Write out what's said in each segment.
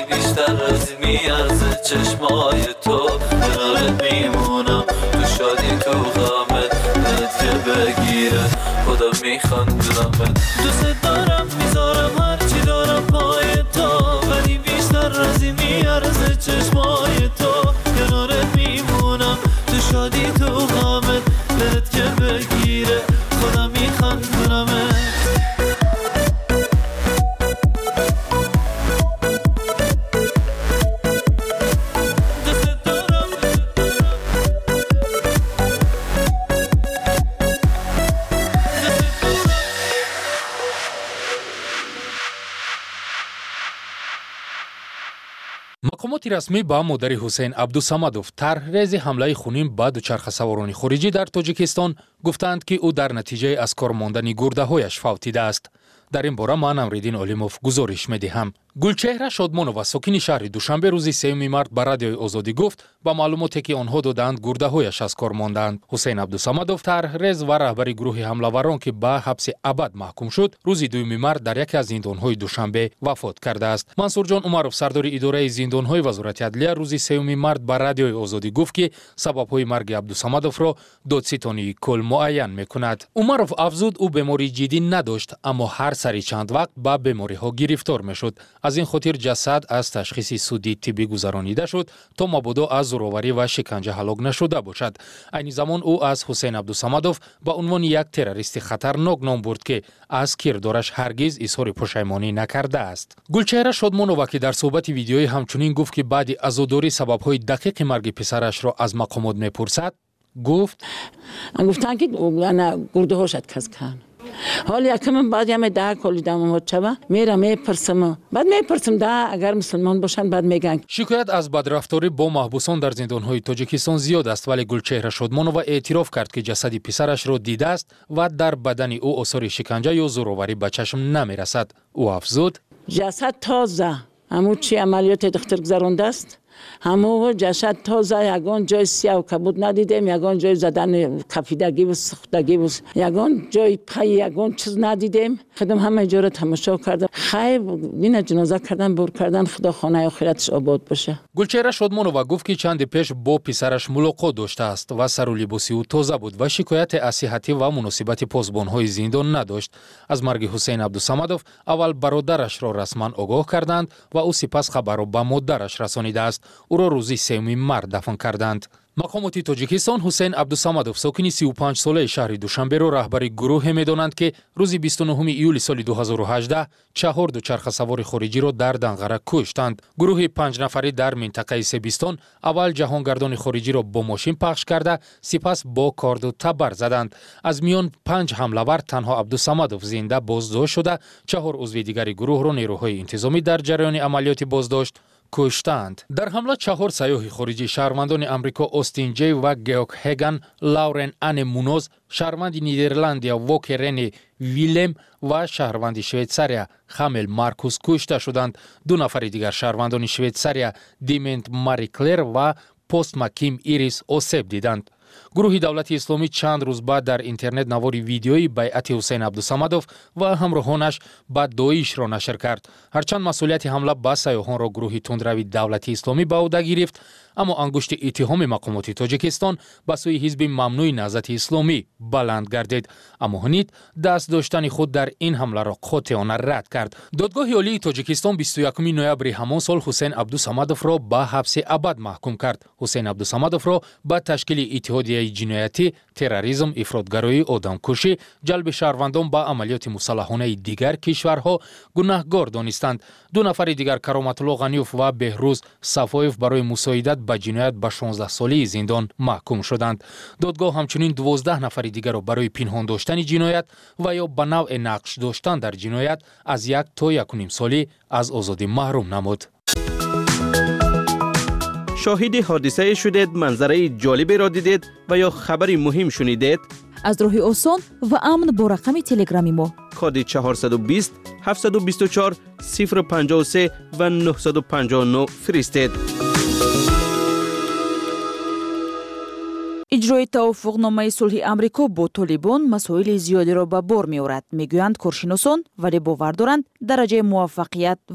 بیشتر از میارزه چشمای تو کنارت میمونم تو شادی تو غمت دلت که بگیره خدا میخندونمت دوست دارم میذارم هرچی دارم پای تو ولی بیشتر از میارزه چشمای تو کنارت میمونم تو شادی تو غمت دلت که بگیره خدا میخندونمت мақомоти расмӣ ба модари ҳусейн абдусамадов тарҳрези ҳамлаи хунин ба дучархасаворони хориҷӣ дар тоҷикистон гуфтанд ки ӯ дар натиҷаи аз кор мондани гурдаҳояш фавтидааст. дар ин бора ман Амриддин Олимов гузориш медиҳам. Гулчеҳра Шодмонова сокини шаҳри Душанбе рӯзи 3 март ба радиои Озодӣ гуфт ба маълумоте ки онҳо доданд гурдаҳояш аз кор мондаанд. Ҳусейн Абдусамадов тарҳрез ва раҳбари гурӯҳи ҳамлаварон ки ба ҳабси абад маҳкум шуд рӯзи 2 март дар яке аз зиндонҳои Душанбе вафот кардааст. Мансурҷон Умаров сардори идораи зиндонҳои вазорати адлия рӯзи 3 март ба радиои Озодӣ гуфт ки сабабҳои марги Абдусамадовро додситонии кул муайян мекунад. Умаров афзуд ӯ бемории ҷиддӣ надошт, аммо ҳар сари чанд вақт ба бемориҳо гирифтор мешуд. аз ин хотир ҷасад аз ташхиси судӣ тиббӣ гузаронида шуд то мабодо аз зӯроварӣ ва шиканҷа ҳалок нашуда бошад. айни замон ӯ аз Ҳусейн Абдусамадов ба унвони як террористи хатарнок ном бурд ки аз кирдораш ҳаргиз изҳори пушаймонӣ накардааст. Гулчеҳра Шодмонова ки дар суҳбати видеоӣ ҳамчунин гуфт ки баъди азодорӣ сабабҳои дақиқи марги писарашро аз мақомот мепурсад, гуфт گفتن که گرده شد کس کن حال یکم بعد یه ده کلی دم چبا میرم میپرسم بعد میپرسم ده اگر مسلمان باشن بعد میگن. شکایت از بدرفتاری با محبوسان در زندانهای تاجیکستان زیاد است ولی گلچهره شادمانова اعتراف کرد که جسد پسرش را دیده است و در بدن او آثار شکنجه یا زوروری به چشم نمیرسد. او افزود جسد تازه همون چی عملیات دکتر گذرانده است همو جسد تازه یگان جای سیاه و کبود ندیدیم یگان جای زدن کفیدگی و سختگی و یگان جای پای یگان چیز ندیدیم خودم همه جا رو تماشا کردم خیر این جنازه کردن بر کردن خدا خانه آخرتش آباد باشه. گلچهره شادمانова گفت که چند پیش با پسرش ملاقات داشته است و سر و لباسی او تازه بود و شکایت از صحتی و مناسبت پاسبان‌های زندان نداشت. از مرگ حسین عبدالصمدov اول برادرش را رسما آگاه کردند و او سپس خبر را به مادرش رسانیده است. او را روزی 3 март дафн карданд. مقامات تاجیکستان حسین عبدالصمدov ساکن 35 ساله شهر دوشنبه را رهبر گروه می‌دانند که روز 29 ایول سال 2018 4 دوچرخه‌سوار خارجی را در دنقره کشتند. گروه 5 نفری در منطقه سیبستان اول جهانگردان خارجی را با ماشین پخش کرده سپس با کارد و تبر زدند. از میان 5 حمله‌ور تنها عبدالصمدov زنده بازداشت شده 4 عضو دیگر گروه را نیروهای انتظامی در جریان عملیات بازداشت کشتند. در حمله 4 سیاح خارجی شهروندان آمریکا اوستین جی و گیوک هگن، لورن ان مونوز، شهروند نیدرلندیا ووکرن ویلم و شهروند شویتساریا خامل مارکوس کشته شدند. 2 نفر دیگر شهروندان شویتساریا دیمنت ماری کلر و پست مکیم ایریس آسیب دیدند. گروه دولت اسلامی چند روز بعد در اینترنت نواری ویدیویی بیعت حسین عبدالصمدov و همراهانش به داعش را نشر کرد. هرچند مسئولیت حمله به سیاحان را گروه تندروی دولت اسلامی به عهده گرفت، اما انگشت اتهام مقامات تاجیکستان به سوی حزب ممنوع نهضت اسلامی بلند گردید. اما هنید دست داشتن خود در این حمله را قاطعانه رد کرد. دادگاه عالی تاجیکستان 21 نوامبر همان سال حسین عبدالصمدov را به حبس ابد محکوم کرد. حسین عبدالصمدov را به تشکیل اتحادیه جنایتی، تروریسم، افراطگرایی، آدمکشی، جلب شهروندان به عملیات مسلحانه دیگر کشورها گناهکار دانستند. 2 نفر دیگر کرامت الله غنیوف و بهروز صفایف برای مساعدت به جنایت به 16 سالی زندان محکوم شدند. دادگاه همچنین 12 نفر دیگر را برای پنهان داشتن جنایت و یا به نوع نقش داشتن در جنایت از 1 تا 1.5 سالی از آزادی محروم نمود. شاهد حادثه شدید، منظره جالبی را دیدید و یا خبری مهم شنیدید؟ از راه آسان و امن با رقم تلگرامی ما کد 420 724 053 و 959 فرستید. اجرای توافقنامه صلح آمریکا با طالبان مسائل زیادی را به بار می‌آورد، میگویند کارشناسان، ولی باور دارند درجه موفقیت و یا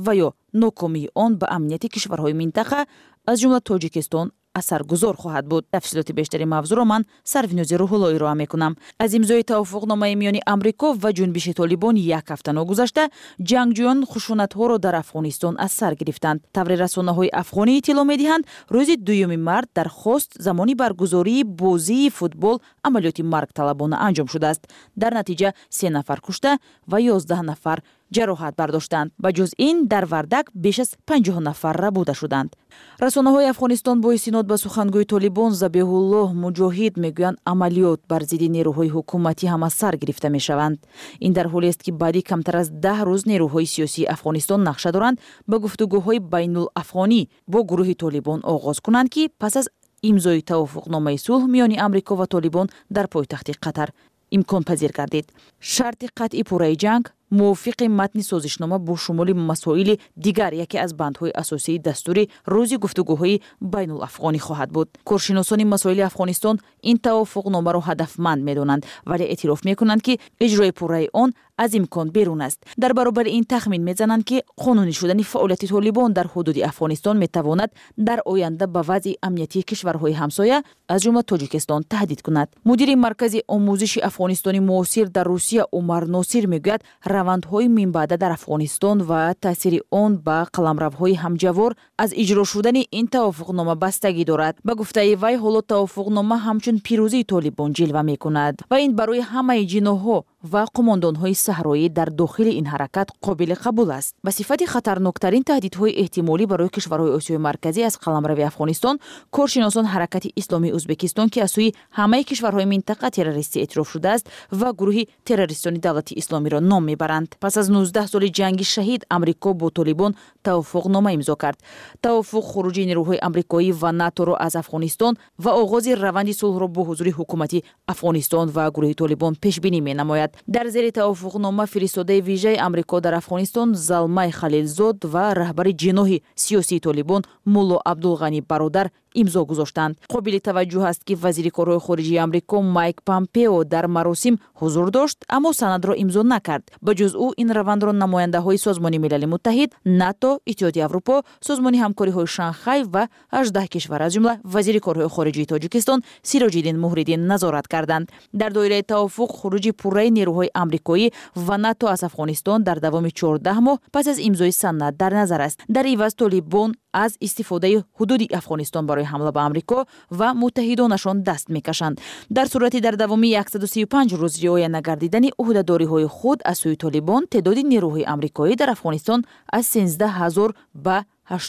ناکامی آن به امنیت کشورهای منطقه از جمله تاجیکستان اثرگذار خواهد بود. تفصیلات بیشتری موضوع را من سرفینوز روح‌اللهی را میکنم. از امضای توافقنامه میان آمریکا و جنبش طالبان یک هفته نگذشته، جنگجویان خشونت‌ها را در افغانستان از سر گرفتند. طور رسانه‌های افغانی اطلاع می‌دهند روز 2 مارس درخواست زمانی برگزاری بازی فوتبال عملیات مرگ طلبانه انجام شده است. در نتیجه 3 نفر کشته و 11 نفر جراحت برداشتند. به جز این در وردک بیش از 50 نفر ربوده شدند. رسانه‌های افغانستان با استناد به سخنگوی طالبان ذبیح الله مجاهد میگویند عملیات بر ضد نیروهای حکومتی هم از سر گرفته میشوند. این در حالی است که بعدی کمتر از 10 روز نیروهای سیاسی افغانستان نقشه دارند به گفتگوهای بین الافغانی با گروه طالبان آغاز کنند که پس از امضای توافقنامه صلح میان آمریکا و طالبان در پایتخت قطر امکان پذیر گردید. شرط قطعی پورای جنگ موافق متن سازشنامه با شمول مسائل دیگر یکی از بندهای اساسی دستور روز گفتگوهای بین الافغانی خواهد بود. کارشناسان مسائل افغانستان این توافقنامه را هدفمند می‌دانند ولی اعتراف می‌کنند که اجرای پورای آن از امکان بیرون است. در برابر این تخمین می‌زنند که قانونی شدن فعالیت طالبان در حدود افغانستان می‌تواند در آینده به وضع امنیتی کشورهای همسایه از جمله تاجیکستان تهدید کند. مدیر مرکز آموزش افغانستانی معاصر در روسیه عمر ناصر میگوید روندهای من بعد در افغانستان و تاثیر آن به قلمروهای همجوار از اجرا شدن این توافقنامه بستگی دارد. به گفته وی حالا توافقنامه همچون پیروزی طالبان جلوه می‌کند و این برای همه جناح‌ها و قماندان‌های صحرایی در داخل این حرکت قابل قبول است. به صفت خطرناکترین تهدیدهای احتمالی برای کشورهای آسیای مرکزی از قلمرو افغانستان، کارشناسان حرکت اسلامی ازبکستان که از سوی همه کشورهای منطقه تروریستی اعتراف شده است و گروه تروریستانی دولت اسلامی را نام میبرند. پس از 19 سال جنگ شهید، آمریکا با طالبان توافقنامه امضا کرد. توافق خروج نیروهای آمریکایی و ناتو را از افغانستان و آغاز روند صلح را با حضور حکومت افغانستان و گروه طالبان پیش بینی می‌نماید. در زیر توافقنامه فرستاده ویژه آمریکا در افغانستان زلمه خلیلزاد و رهبر جناح سیاسی طالبان مولا عبدالغنی برادر امضا گذاشتند. قابل توجه است که وزیر کارهای خارجه آمریکا مایک پامپئو در مراسم حضور داشت اما سند را امضا نکرد. به جز او این روند را نماینده‌های سازمان ملل متحد، ناتو، اتحادیه اروپا، سازمان همکاری‌های شانگهای و 18 کشور از جمله وزیر کارهای خارجه تاجیکستان سیراج‌الدین مهردین نظارت کردند. در دایره توافق خروج پورای نیروهای آمریکایی و ناتو از افغانستان در دوام 14 ماه پس از امضای سند در نظر است. در عوض طالبان از استفاده حدود افغانستان برای حمله به آمریکا و متحدانشان دست میکشند. در صورتی در دوام 135 روز رعایت نگردیدن عهده‌داری‌های خود از سوی طالبان، تعداد نیروهای آمریکایی در افغانستان از 13000 به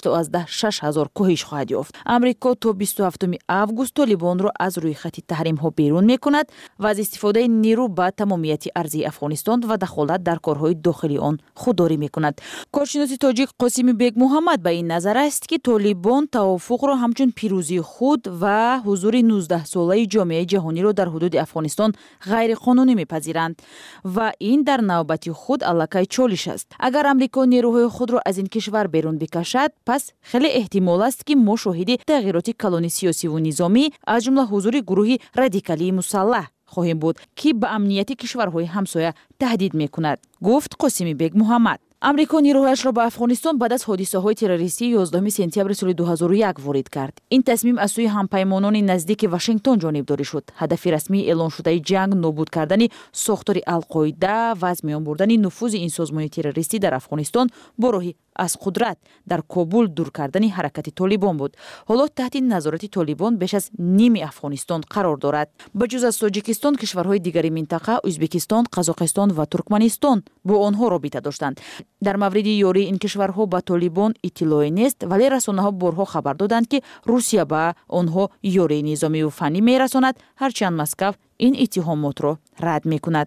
86,000 کاهش خواهد یافت. آمریکا تا 27 آگوست طالبان را از روی خط تحریم ها بیرون میکند و از استفاده نیرو به تمامیت ارضی افغانستان و دخالت در کارهای داخلی آن خودداری میکند. کارشناس تاجیک قاسم بیگ محمد به این نظر است که طالبان توافق را همچون پیروزی خود و حضور 19 ساله جامعه جهانی را در حدود افغانستان غیر قانونی میپذیرند و این در نوبت خود الکی چالش است. اگر آمریکا نیروهای خود را از این کشور بیرون بکشد، پس خیلی احتمال است که ما شاهد تغییرات کلان سیاسی و نظامی از جمله حضور گروه رادیکالی مسلح خواهیم بود که به امنیت کشورهای همسایه تهدید میکند، گفت قاسم بیگ محمد. آمریکا نیروهایش را به افغانستان بعد از حادثه‌های تروریستی 11 سپتامبر سال 2001 وارد کرد. این تصمیم از سوی همپیمانان نزدیک واشنگتن جانبداری شد. هدف رسمی اعلان شده جنگ نابود کردن ساختار القاعده و از میان بردن نفوذ این سازمان تروریستی در افغانستان با راه از قدرت در کابل دور کردن حرکت طالبان بود. حالا تحت نظارت طالبان بیش از نیم افغانستان قرار دارد. بجز از تاجیکستان، کشورهای دیگری منطقه ازبکستان، قزاقستان و ترکمنستان با آنها رابطه داشتند. در مورد یاری این کشورها با طالبان اطلاعی نیست، ولی رسانه‌ها بارها خبر دادند که روسیه به آنها یاری نظامی و فنی میرساند، هرچند مسکو این اتهامات را رد میکند.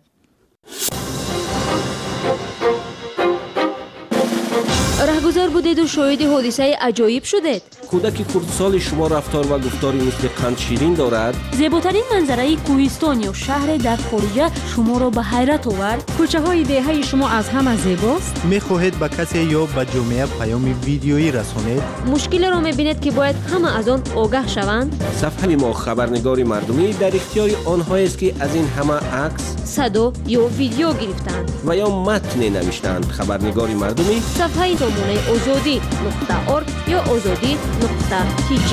رهگذر بودید و شاهد حادثه عجایب شدید. کودک خردسال شما رفتار و گفتاری مثل قند شیرین دارد. زیباترین منظره کوهستان یا شهر در خارج شما را به حیرت آورد. کوچه های دهه شما از همه زیباست. میخواهید به کسی یا به جامعه پیام ویدیویی رسانید. مشکل را میبینید که باید همه از آن آگاه شوند. صفحه ما خبرنگار مردمی در اختیار آنهایی است که از این همه عکس، صدا یا ویدیو گرفتند و یا متن نوشتند. خبرنگار مردمی صفحه نمونه azodi.org یا azodi.tj.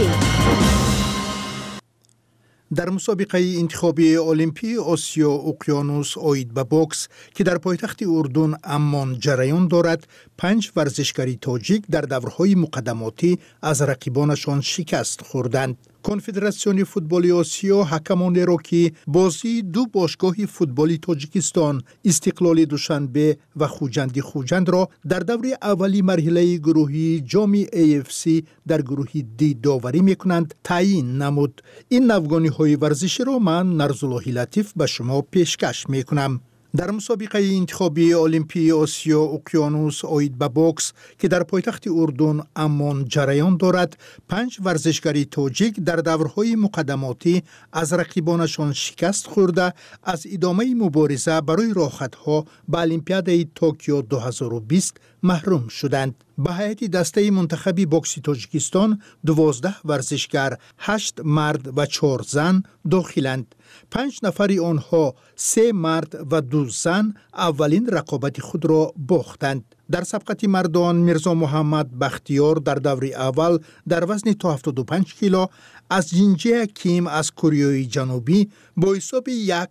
در مسابقه انتخابی المپی آسیا اقیانوس اوید به بوکس که در پایتخت اردن عمان جریان دارد، 5 ورزشکاری تاجیک در دورهای مقدماتی از رقیبانشان شکست خوردند. کنفدراسیون فوتبال آسیا حکمانی را که بازی دو باشگاه فوتبالی تاجیکستان استقلال دوشنبه و خوجند را در دور اولی مرحله گروهی جام AFC در گروه دی داوری میکنند تعیین نمود. این نوگانی‌های ورزشی را من نرزالله لطیف به شما پیشکش میکنم. در مسابقه انتخابی المپی آسیا اقیانوس اوید به بوکس که در پایتخت اردن عمان جریان دارد، 5 ورزشکاری تاجیک در دورهای مقدماتی از رقیبانشان شکست خورده از ادامه مبارزه برای راحت‌ها به المپیاد توکیو 2020 محروم شدند. به هیئت دسته منتخبی بوکس تاجیکستان 12 ورزشکار، 8 مرد و 4 زن داخلند. 5 نفر آنها 3 مرد و 2 زن اولین رقابت خود را باختند. در سبقت مردان میرزا محمد بختیار در دور اول در وزن تا 75 کیلو از جینجه کیم از کره جنوبی با حساب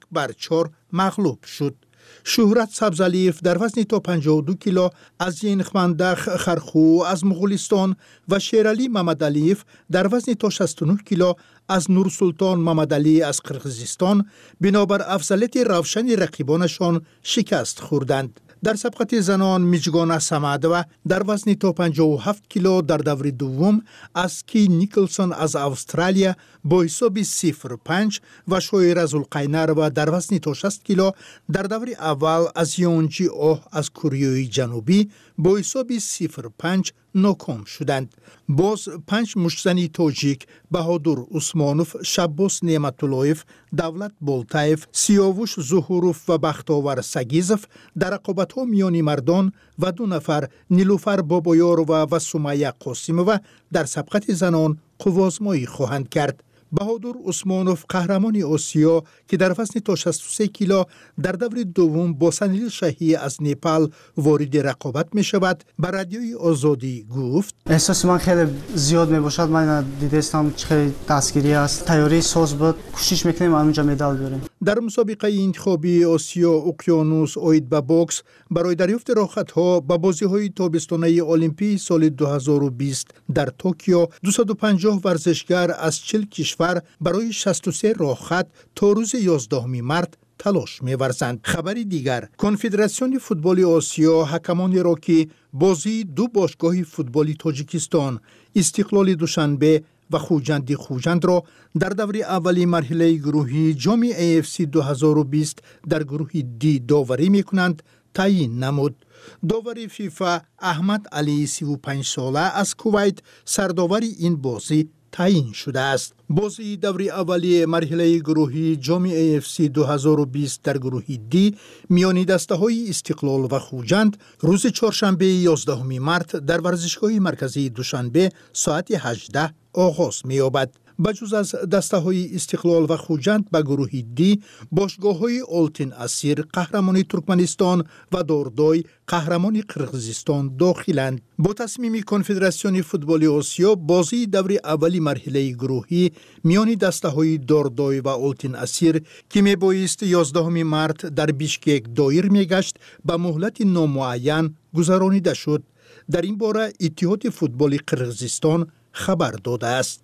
1-4 مغلوب شد. شهرت سبزلیف در وزن تا 52 کیلو از زینخمندخ خرخو از مغولستان و شیرالی محمدعلیف در وزن تا 69 کیلو از نورسلطان محمدعلی از قرقیزستان بنابر افضلیت روشن رقیبانشان شکست خوردند. در سبقت زنان میجگان سمعدوه در وزن تا 57 کیلو در دور دوم از کی نیکلسون از استرالیا با حساب 0-5 و شویر زلقینر و در وزن تا 60 کیلو در دور اول از یونجی اوه از کره جنوبی با حساب 0-5 ناکام شدند. باز 5 مشتزنی تاجیک بهادر عثمانوف، شباس نعمتاللهیف، دولت بولتایف، سیاوش زهوروف و بختاور سگیزف در رقابت‌ها میان مردان و 2 نفر نیلوفر بابایارو و سمیه قاسموو در سبقت زنان قوازمایی خواهند کرد. بهادر عثمانوف قهرمان آسیا که در وزن تا 63 کیلو در دور دوم با سنیل شاهی از نیپال وارد رقابت می شود به رادیوی آزادی گفت احساس من خیلی زیاد می باشد. من دیدستم خیلی دستگیری است. تیاری ساز بود. کوشش میکنیم اونجا مدال بیاریم. در مسابقه انتخابی آسیا اقیانوس اوید به بوکس برای دریافت راحت‌ها به بازی‌های تابستانه المپی سال 2020 در توکیو 250 ورزشکار از 40 کشور برای 63 راحت تا روز 11 مارس تلاش می‌ورزند. خبری دیگر، کنفدراسیون فوتبال آسیا حکمانی را که بازی دو باشگاه فوتبالی تاجیکستان استقلال دوشنبه و خوجند را در دور اولی مرحله گروهی جام AFC 2020 در گروه دی داوری می‌کنند تعیین نمود. داور فیفا احمد علی 35 ساله از کویت سرداوری این بازی تعیین شده است. بازی دور اولی مرحله گروهی جام AFC 2020 در گروه دی میان دسته‌های استقلال و خوجند روز چهارشنبه 11 مارس در ورزشگاه مرکزی دوشنبه ساعت 18 آغاز می‌یابد. بجز از دسته‌های استقلال و خوجند به گروه دی باشگاه‌های آلتین اسیر قهرمان ترکمنستان و داردای قهرمان قرقیزستان داخلند. با تصمیم کنفدراسیون فوتبال آسیا بازی دور اولی مرحله گروهی میان دسته‌های داردای و آلتین اسیر که میبایست 11 مارس در بیشکک دایر میگشت به مهلت نامعین گذرانیده شد. در این باره اتحاد فوتبال قرقیزستان خبر داده است.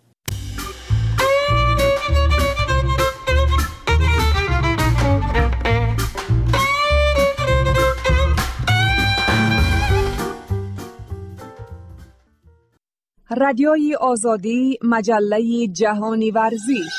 رادیوی آزادی، مجله جهانی ورزش.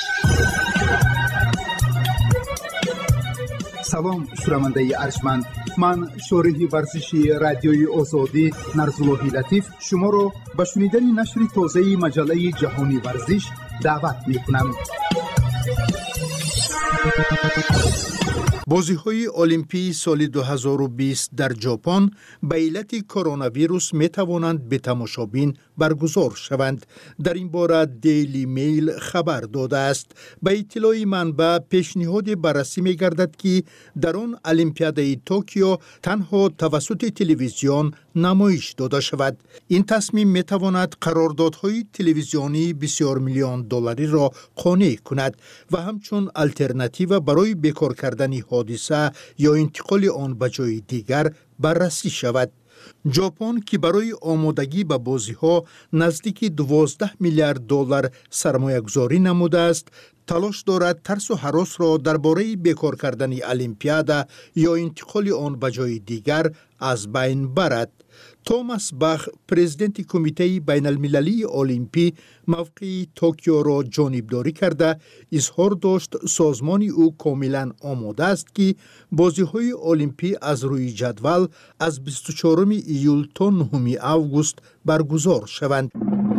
سلام شنونده ارجمند، من شارح ورزشی رادیوی آزادی نرزالله لطیف شما را به شنیدن نشر تازه مجله جهانی ورزش دعوت می کنم. بازی‌های المپی سال 2020 در ژاپن به علت کرونا ویروس می‌توانند به تماشابین برگزار شوند. در این باره دیلی میل خبر داده است. به اطلاع منبع پیشنهاد بررسی می‌گردد که در آن المپیادای توکیو تنها توسط تلویزیون نمایش داده شود. این تصمیم می‌تواند قراردادهای تلویزیونی بسیار میلیون دلاری را قانع کند و همچون الترناتیو برای بیکار کردن حادثه یا انتقال آن به جای دیگر بررسی شود. ژاپن که برای آمادگی به بازی‌ها نزدیک 12 میلیارد دلار سرمایه‌گذاری نموده است، تلاش دارد ترس و هراس را درباره بیکار کردن المپیاد یا انتقال آن به جای دیگر از بین برد. توماس باخ، پرزیدنت کمیته بین المللی المپی، موقع توکیو را جانبداری کرده اظهار داشت سازمان او کاملا آماده است که بازی‌های المپی از روی جدول از 24 ایول تا 9 آگوست برگزار شوند.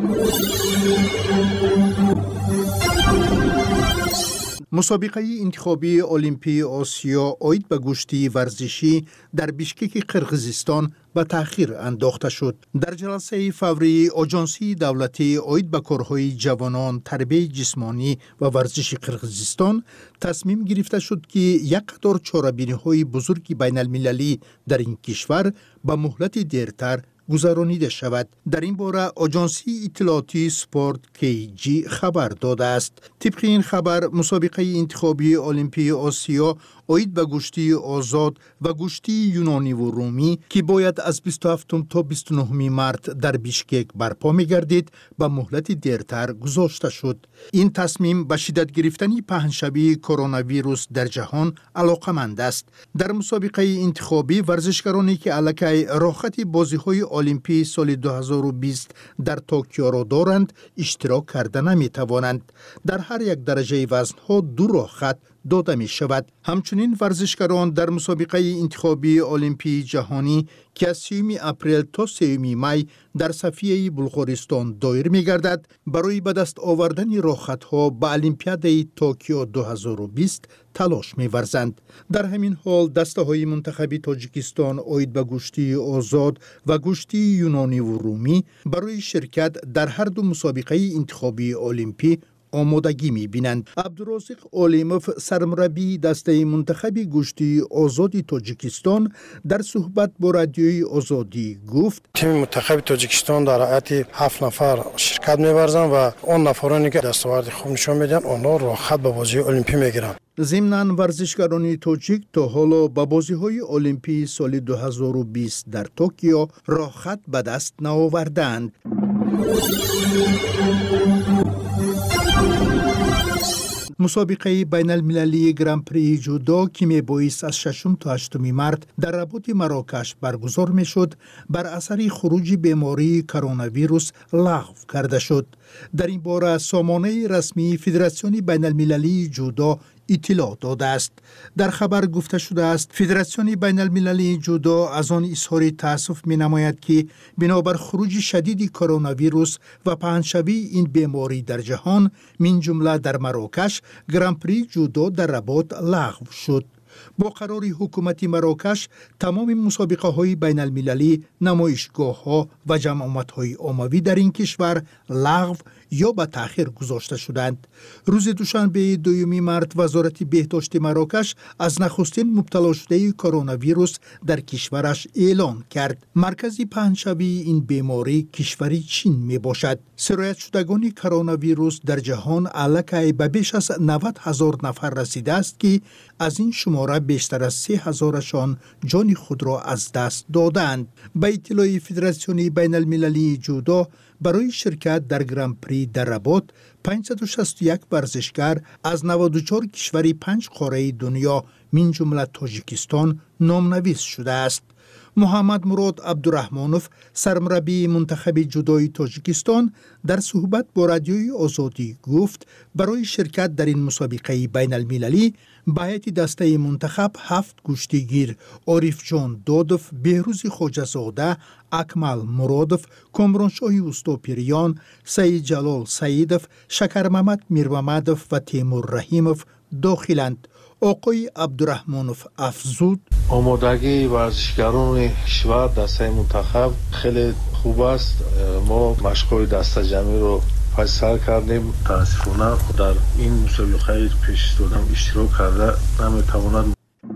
مسابقه انتخابی المپی آسیا عاید به گشتی ورزشی در بیشکک قرقیزستان به تأخیر انداخته شد. در جلسه فوری آژانسی دولتی عاید به کارهای جوانان، تربیت جسمانی و ورزش قرقیزستان تصمیم گرفته شد که یک قطار چاره‌بینی‌های بزرگ بین المللی در این کشور به مهلت دیرتر گذرانیده شود. در این باره آژانسی اطلاعاتی سپورت KG خبر داده است. طبق این خبر مسابقه انتخابی المپی آسیا عاید به گشتی آزاد و گشتی یونانی و رومی که باید از 27 تا 29 مارس در بیشکک برپا می‌گردید به مهلت دیرتر گذاشته شد. این تصمیم به شدت گرفتن پهنشوی کرونا ویروس در جهان علاقمند است. در مسابقه انتخابی ورزشکارانی که علاقه راحت بازی‌های المپی سال 2020 در توکیو را دارند اشتراک کرده نمی‌توانند. در هر یک درجه وزن‌ها 2 راحت داده می شود. همچنین ورزشکاران در مسابقه انتخابی المپی جهانی که از 3 اپریل تا 3 می در صفیه بلغارستان دایر می گردد برای به دست آوردن راحت‌ها به المپیاد توکیو 2020 تلاش می ورزند. در همین حال دسته های منتخبی تاجیکستان عاید به گشتی آزاد و گشتی یونانی و رومی برای شرکت در هر دو مسابقه انتخابی المپی آمادگی می‌بینند. عبدالرازق علیموف سرمربی دسته منتخبی گشتی آزادی تاجیکستان در صحبت با رادیوی آزادی گفت تیم منتخب تاجیکستان در هیئت 7 نفر شرکت می‌ورزند و اون نفرانی که دستاورد خوب نشون میدن آنها راحت به بازی المپی میگیرند. ضمناً ورزشکاران تاجیک تا حالا به بازی‌های المپی سال 2020 در توکیو راحت به دست نآوردند. مسابقه بین المللی گران پری جودو که میبایست از 6 تا 8 مارس در رباط مراکش برگزار میشد بر اثر خروج بیماری کرونا ویروس لغو کرده شد. در این باره سامانه رسمی فدراسیون بین المللی جودو اطلاع داده است. در خبر گفته شده است فدراسیون بین المللی جودو از آن اظهار تأسف می نماید که بنابر خروج شدید کرونا ویروس و پهنشوی این بیماری در جهان من جمله در مراکش گران پری جودو در رباط لغو شد. با قرار حکومت مراکش تمام مسابقه های بین المللی، نمایشگاه ها و جمعیت های عمومی در این کشور لغو یا به تأخیر گذاشته شدند. روز دوشنبه 2 مارس وزارت بهداشت مراکش از نخستین مبتلا شده کرونا ویروس در کشورش اعلان کرد. مرکز پهنشوی این بیماری کشور چین می باشد. سرایت شدگان کرونا ویروس در جهان علاقه به بیش از 90,000 نفر رسیده است که از این شماره بیشتر از 3,000شان جان خود را از دست دادند. به اطلاع فدراسیون بین المللی جودو برای شرکت در گران پری در رباط 561 ورزشکار از 94 کشور 5 قاره دنیا من جمله تاجیکستان نامنویس شده است. محمد مراد عبدالرحمانوف سرمربی منتخب جودوی تاجیکستان در صحبت با رادیوی آزادی گفت برای شرکت در این مسابقه بین المللی به هیئت دسته منتخب 7 کشتیگیر عارف جان دادوف، بهروز خواجه‌زاده، اکمل مرادوف، کامرانشاه اوستاپیریان، سید جلال سیدوف، شکر محمد میرمحمدوف و تیمور رحیموف داخلند. آقای عبدالرحمنوف افزود آمادگی ورزشکاران کشور دسته منتخب خیلی خوب است. ما مشق‌های دسته جمعی رو پس سر کردیم. تاسفانه در این مسابقه پیش دادم اشتراک کرده نمیتواند.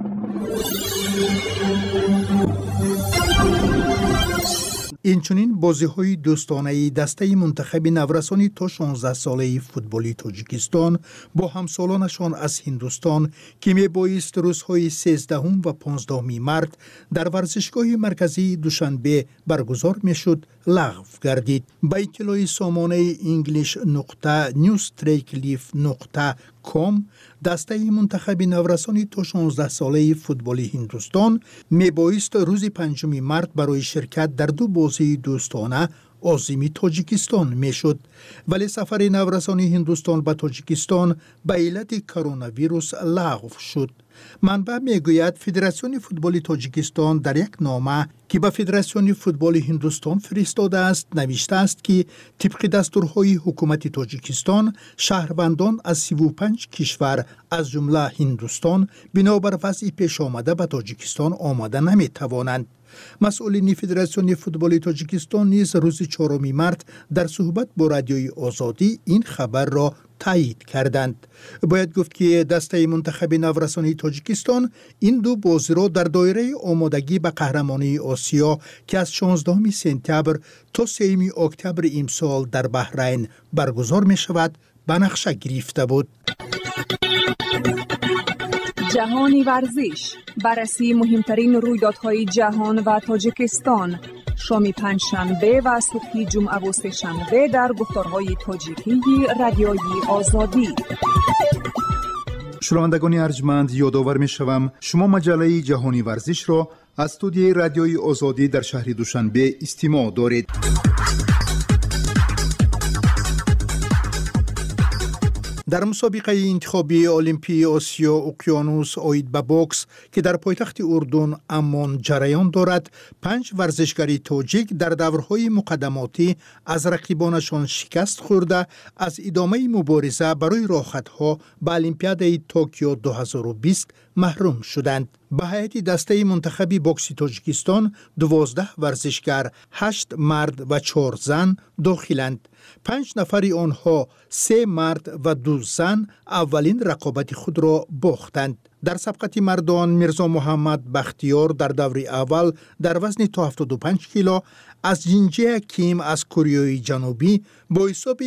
اینچنین بازی‌های دوستانه دسته منتخب نورسانی تا 16 ساله فوتبالی تاجیکستان با همسالانشان از هندوستان که میبایست روزهای 13 و 15 مارت در ورزشگاه مرکزی دوشنبه برگزار میشد لغو گردید. با اطلاع سامانه english.newstreetleaf.com دسته منتخب نورسانی تا 16 ساله فوتبالی هندوستان میبایست روز 5 مارت برای شرکت در دو بازی دوستانه عازم تاجیکستان میشد، ولی سفر نورسانی هندوستان به تاجیکستان به علت کرونا ویروس لغو شد. منبع میگوید فدراسیون فوتبال تاجیکستان در یک نامه که به فدراسیون فوتبال هندوستان فرستاده است نوشته است که طبق دستورهای حکومت تاجیکستان شهروندان از 35 کشور از جمله هندوستان بنابر وضع پیش آمده به تاجیکستان آمده نمیتوانند. مسئولین فدراسیون فوتبال تاجیکستان نیز روز 4 مارت در صحبت با رادیوی آزادی این خبر را تایید کردند. باید گفت که دسته منتخب نورسانی تاجیکستان این دو بازی را در دایره آمادگی به قهرمانی آسیا که از 16 سپتامبر تا 3 اکتبر امسال در بحرین برگزار می شود به نقشه گرفته بود. جهانی ورزش، بررسی مهمترین رویدادهای جهان و تاجیکستان، شام پنجشنبه و صبح جمعه و سه‌شنبه در گفتارهای تاجیکی رادیوی آزادی. شنوندگان ارجمند، یادآور می‌شوم شما مجله جهانی ورزش را از استودیوی رادیوی آزادی در شهر دوشنبه استماع دارید. در مسابقه انتخابی المپی آسیا اقیانوس آید به بوکس که در پایتخت اردن عمان جریان دارد، 5 ورزشکاری تاجیک در دورهای مقدماتی از رقیبانشان شکست خورده از ادامه مبارزه برای راحت‌ها به المپیاد توکیو 2020 محروم شدند. به هیئت دسته منتخب بوکس تاجیکستان 12 ورزشکار، 8 مرد و 4 زن داخلند. 5 نفر آنها 3 مرد و 2 زن اولین رقابت خود را باختند. در سبقت مردان میرزا محمد بختیار در دور اول در وزن تا 75 کیلو از جینجه کیم از کره جنوبی با حساب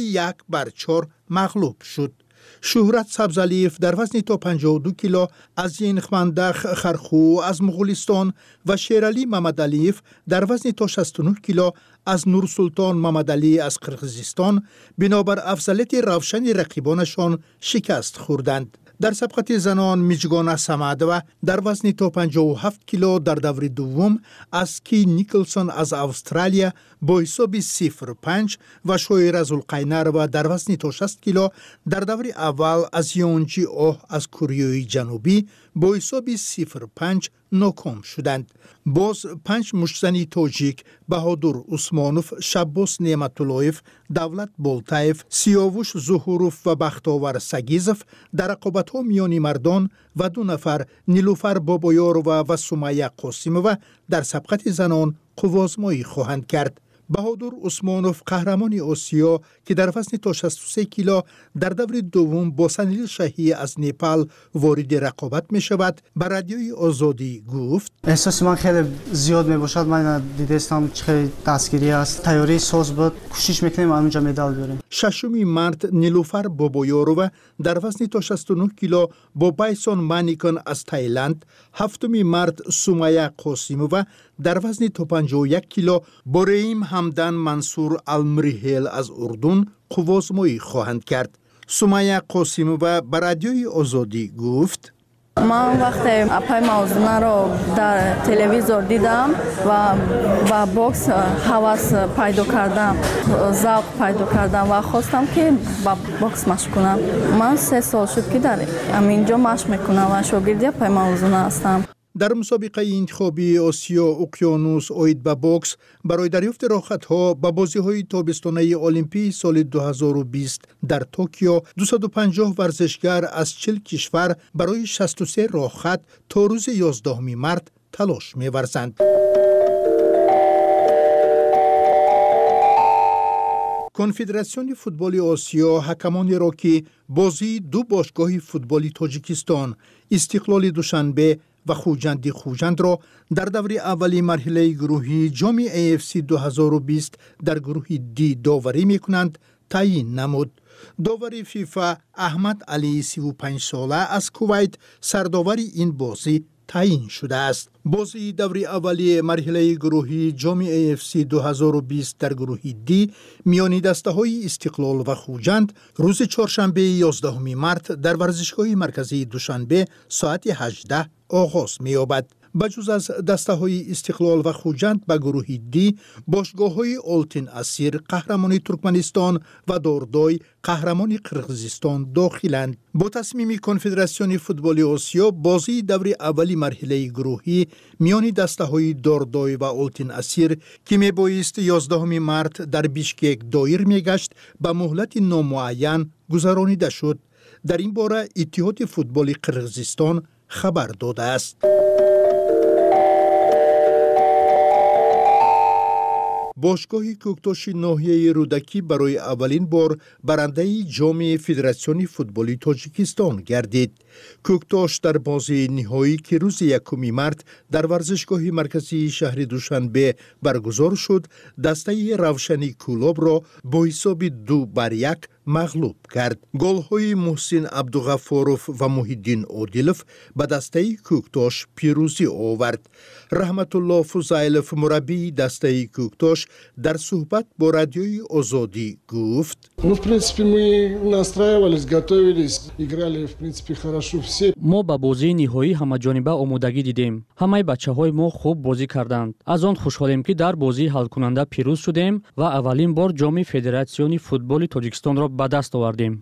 1-4 مغلوب شد. شهرت سبزعلیف در وزن تا 52 کیلو از ینخمندخ خرخو از مغولستان و شیرعلی محمدعلیف در وزن تا 69 کیلو از نورسلطان محمدعلی از قرقیزستان بنابر افضلیت روشن رقیبانشان شکست خوردند. در سبقت زنان میجگانا سمادوا در وزن تا 57 کیلو در دور دوم از کی نیکلسون از استرالیا با حساب 0-5 و شویر زلقینروا در وزن تا 60 کیلو در دور اول از یونجی اوه از کره جنوبی با حساب 0-5 ناکام شدند. باز 5 مشتزنی تاجیک بهادر عثمانوف، شباس نعمتاللهیف، دولت بولتایف، سیاوش زهوروف و بختاور سگیزف در رقابت‌ها میان مردان و 2 نفر نیلوفر بابایارова و سمیه قاسمova در سبقت زنان قوازمایی خواهند کرد. بهادر عثمانوف قهرمان آسیا که در وزن تا 63 کیلو در دور دوم با سنیل شاهی از نیپال وارد رقابت می شود به رادیوی آزادی گفت احساس من خیلی زیاد می باشد. من دیدستم خیلی دستگیری است. تیاری ساز بود. کوشش میکنیم اونجا مدال بیاریم. 6 مارت نیلوفر بابایارova در وزن تا 69 کیلو با بایسون مانیکن از تایلند، 7 مارت سمیه قاسمova در وزن تا 51 کیلو با رحیم همدان منصور المریحل از اردن قوازمایی خواهند کرد. سمیه قاسمova به رادیوی آزادی گفت من وقتی پای موضوع رو در تلویزیون دیدم و با بوکس هوس پیدا کردم، ذوق پیدا کردم و خواستم که با بوکس مشق کنم. من 3 سال شد که در اینجا مشق میکنم و شاگرد پای موضوع هستم. در مسابقه انتخابی آسیا اقیانوس اوید به بوکس برای دریافت راحت‌ها به بازی‌های تابستانه المپی سال 2020 در توکیو 250 ورزشگر از 40 کشور برای 63 راحت تا روز 11 مارس تلاش می‌ورزند. کنفدراسیون فوتبال آسیا حکمانی را که بازی دو باشگاه فوتبال تاجیکستان استقلال دوشنبه و خوجند را در دوره اولی مرحله گروهی جام AFC 2020 در گروه دی داوری می‌کنند تعیین نمود. داور فیفا احمد علی 35 ساله از کویت سرداوری این بازی تعیین شده است. بازی دوره اولی مرحله گروهی جام AFC 2020 در گروه دی میان دسته‌های استقلال و خوجند روز چهارشنبه 11 مارس در ورزشگاه مرکزی دوشنبه ساعت 18 آغاز می‌یابد. بجز از دسته‌های استقلال و خوجند به گروه دی باشگاه‌های آلتین اسیر قهرمان ترکمنستان و داردای قهرمان قرقیزستان داخلند. با تصمیم کنفدراسیون فوتبال آسیا بازی دوره اولی مرحله گروهی میان دسته‌های داردای و آلتین اسیر که میبایست 11 مارس در بیشکک دایر میگشت به مهلت نامعین گذرانیده شد. در این باره اتحاد فوتبال قرقیزستان خبر داده است. باشگاه کوکتاش ناحیه رودکی برای اولین بار برنده جام فدراسیون فوتبال تاجیکستان گردید. کوکتاش در بازی نهایی که روز 1 مارس در ورزشگاه مرکزی شهر دوشنبه برگزار شد، دسته روشنی کلوب را با حساب 2-1 مغلوب کرد. گل‌های محسن عبدالغفاروف و محیدین عادلوف به دسته کوکتاش پیروزی آورد. رحمت الله فضایلوف مربی دسته کوکتاش در صحبت با رادیوی آزادی گفت: ما با بازی نهایی همه‌جانبه آمادگی دیدیم. همه بچه‌های ما خوب بازی کردند. از آن خوشحالیم که در بازی حل کننده پیروز شدیم و اولین بار جام فدراسیون فوتبال تاجیکستان را به دست آوردیم.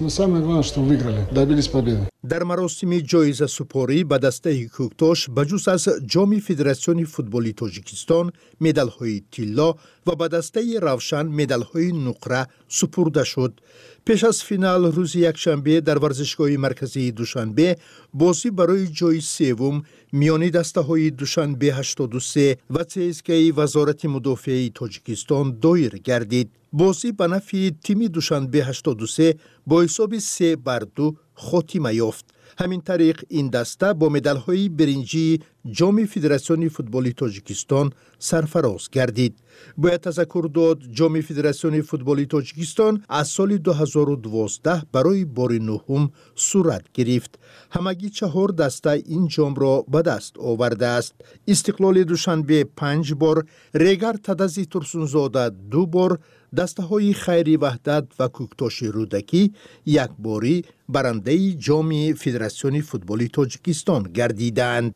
در مراسم جایزه سپاری به دسته کوکتاش بجز از جام فدراسیون فوتبال تاجیکستان مدال‌های طلا و به دسته روشن مدال‌های نقره سپرده شد. پیش از فینال روز یکشنبه در ورزشگاه مرکزی دوشنبه بازی برای جای سوم میان دسته‌های دوشنبه 83 و CSKA وزارت مدافع تاجیکستان دایر گردید. بازی به نفع تیم دوشنبه 83 با حساب 3-2 خاتمه یافت. همین طریق این دسته با مدال‌های برنجی جام فدراسیون فوتبال تاجیکستان سرفراز گردید. باید تذکر داد جام فدراسیون فوتبال تاجیکستان از سال 2012 برای بار نهم صورت گرفت. همگی 4 دسته این جام را به دست آورده است. استقلال دوشنبه 5 بار، ریگر تدزی ترسونزاده 2 بار، دسته های خیری وحدت و کوکتاش رودکی 1 باری برنده جام فدراسیون فوتبال تاجیکستان گردیدند.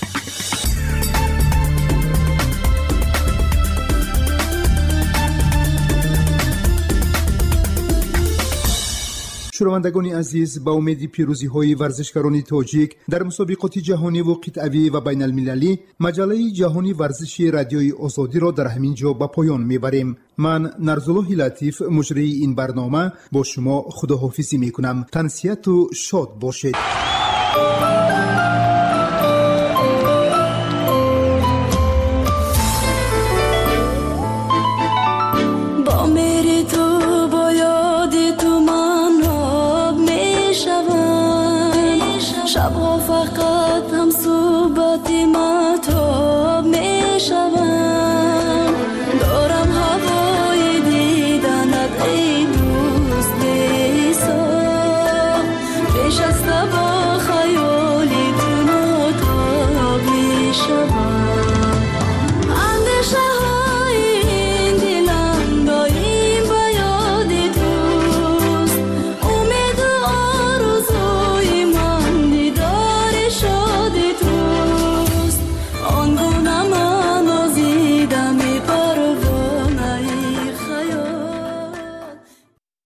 شنوندگان عزیز، با امید پیروزی های ورزشکاران تاجیک در مسابقات جهانی و قطعی و بین المللی، مجله جهانی ورزشی رادیوی آزادی را در همین جا به پایان میبریم. من نرزالله لطیف مجری این برنامه با شما خداحافظی میکنم. تنسیت و شاد باشید.